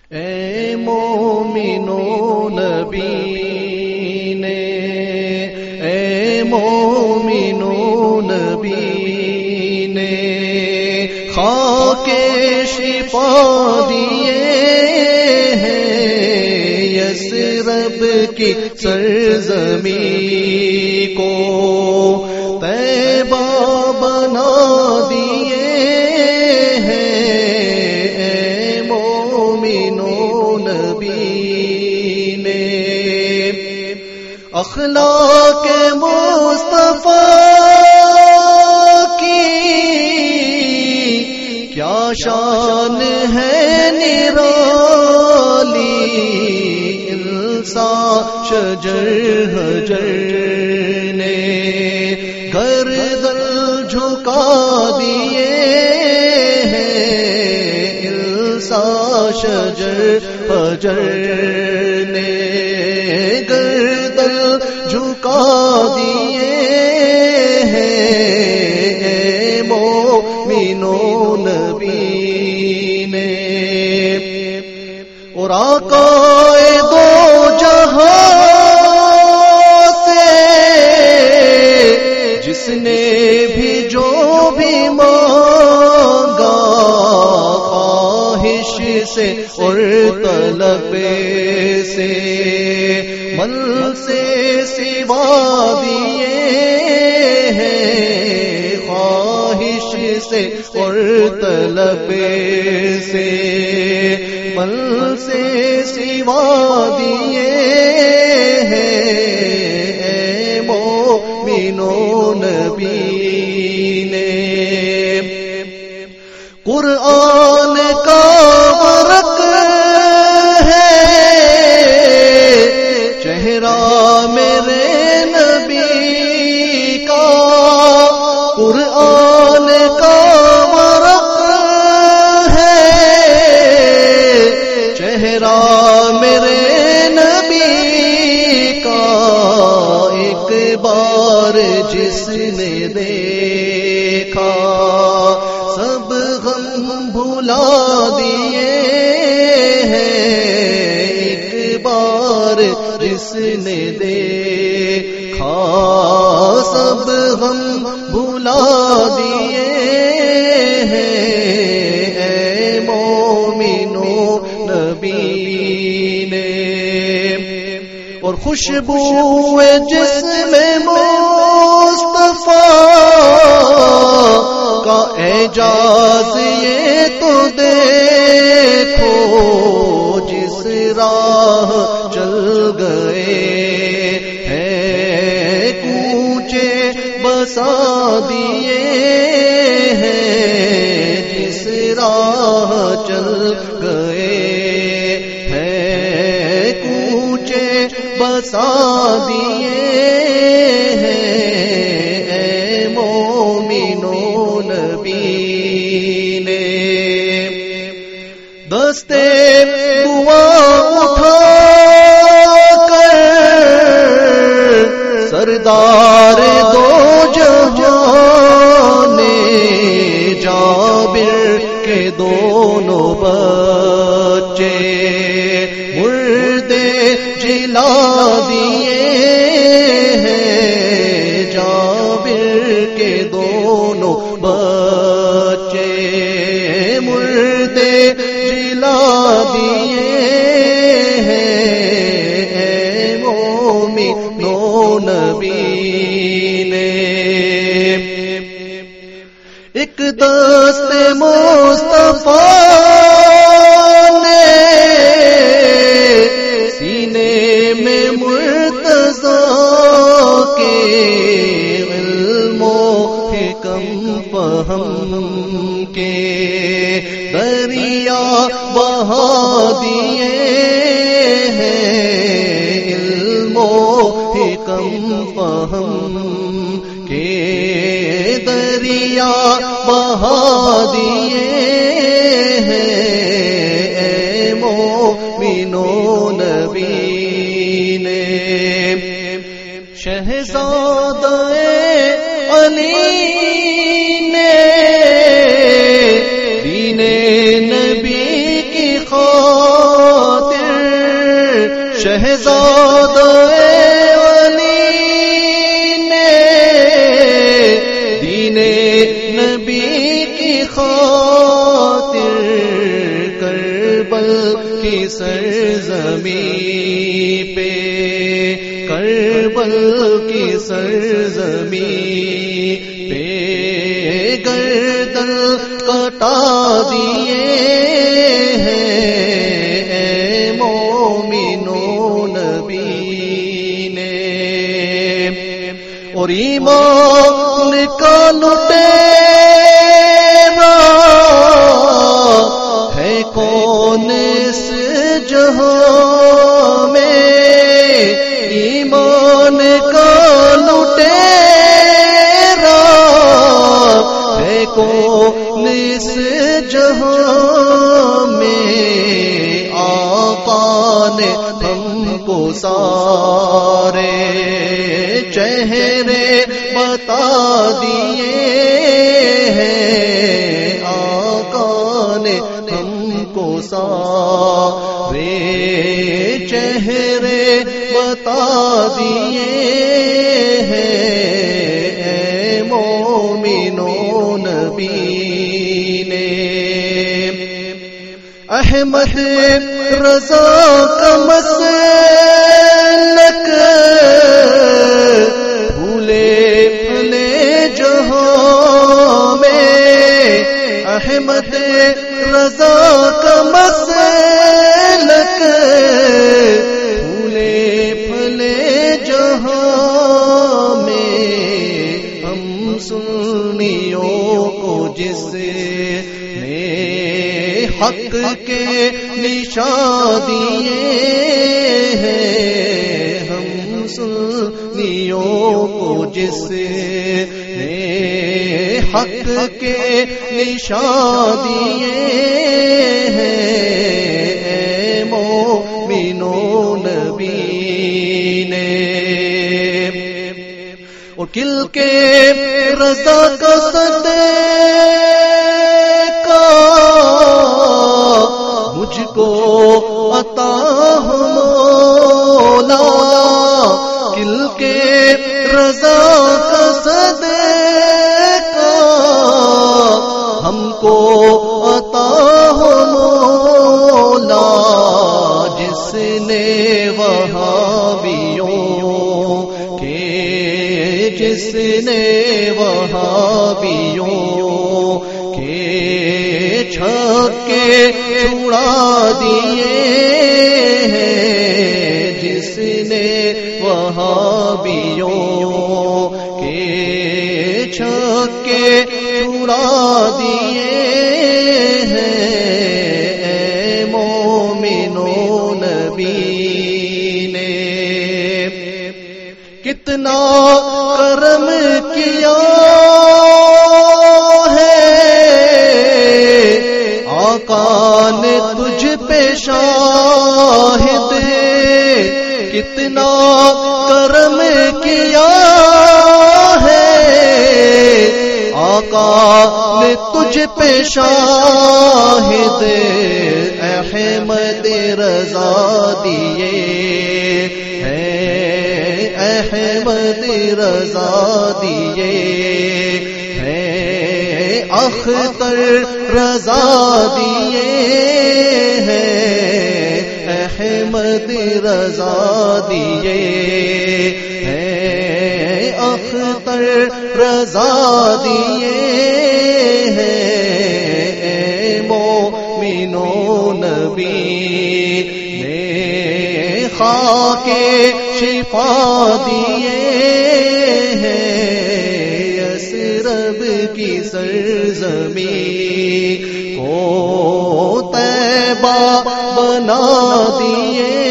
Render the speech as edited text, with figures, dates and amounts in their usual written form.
اے مومنو نبی نے، اے مومنو نبی نے خاک شفا دیے ہیں، یثرب کی سرزمین کو طیبہ بنا دیے ہیں، اے مومنو نبی نے اخلاق مصطفیٰ کی کیا شان ہے نرالی، انسان شجر حجر نے گردن جھکا دیے ہیں، انسان شجر حجر نے گردن جھکا دیے ہیں، اے مومنو نبی نے اور آقا دو جہاں سے جس نے بھی جو بھی مانگا، خواہش سے اور طلب سے من سے سوا دیے ہیں، خواہش سے اور طلب سے من سے سوا دیے ہیں، اے مومنو نبی نے قرآن کا ورق ہے چہرہ میرے نبی کا، قرآن کا ورق ہے چہرہ میرے نبی کا، ایک بار جس نے دیکھا سب غم بھلا دیے ہیں، ایک بار جس نے دیکھا سب غم بھلا دیے ہیں، اے مومنو نبی نے اور خوشبو جسم مصطفیٰ کا اعجاز یہ تو دیکھو، جس راہ چل گئے ہیں کوچے بسا دیے ہیں، جس راہ چل گئے ہیں کوچے بسا دیے ہیں، اے مومنو نبی نے دستے دعا اٹھا کر سردار دو جہاں نے جابر کے دونوں بچے مردے جلا دیے ہیں، جابر کے دونوں بچے مردے جلا دیے ہیں، اے مومنو نبی نے ایک دست مصطفیٰ نے سینے میں مرتضیٰ کے علم و حکم فہم کے دریا بہا دیے ہیں، علم و حکم فہم کے دریا بہا دیے ہیں، اے مومنو نبی نے شہزادہ علی نے دین نبی کی خواہش شہزادہ علی نے دین نبی کی خاطر کربل کی سرزمین پہ کربل کی سرزمین پہ گردن کٹا دیے ہیں اے مومنوں نبی نے، اور ایمان کا لٹیرا ہے کون اس جہاں میں، ایمان کا لٹیرا ہے کون اس جہاں میں، آقا نے ہم کو سارے چہرے بتا دیے ہیں، آقا نے ہم کو سارے چہرے بتا دیے ہیں اے مومنوں نبی نے۔ احمد رضا کا مسلک بھولے بھلے جہاں میں، احمد رضا کا مسلک بھولے بھلے جہاں میں، ہم سنیوں کو جس نے حق کے نشان دیے ہیں، ہم سنیوں کو جس نے حق کے نشان دیے ہیں اے مومنوں نبی نے، اور کل کے رضا کا صدقہ مجھ کو عطا ہو مولا، کل کے رضا کا صدقہ ہم کو عطا ہو مولا، جس نے وہابیوں کے جس نے وہابیوں کے چھکے چھڑا دیے ہیں، جس نے وہابیوں کے چھکے چھڑا دیے ہیں اے مومنوں نبی نے، کتنا کرم کیا ہے آقا نے تجھ پہ شاہد ہے، کتنا کرم کیا ہے آقا نے تجھ پہ شاہد، احمد رضا دیے ہیں، احمد رضا دیے ہیں، اختر رضا دیے ہیں، احمد رضا دیے ہیں، اختر رضا دیے ہیں اے مومنوں نبی نے، خاک شفا دیے ہیں، یثرب کی سرزمین کو طیبہ بنا دیے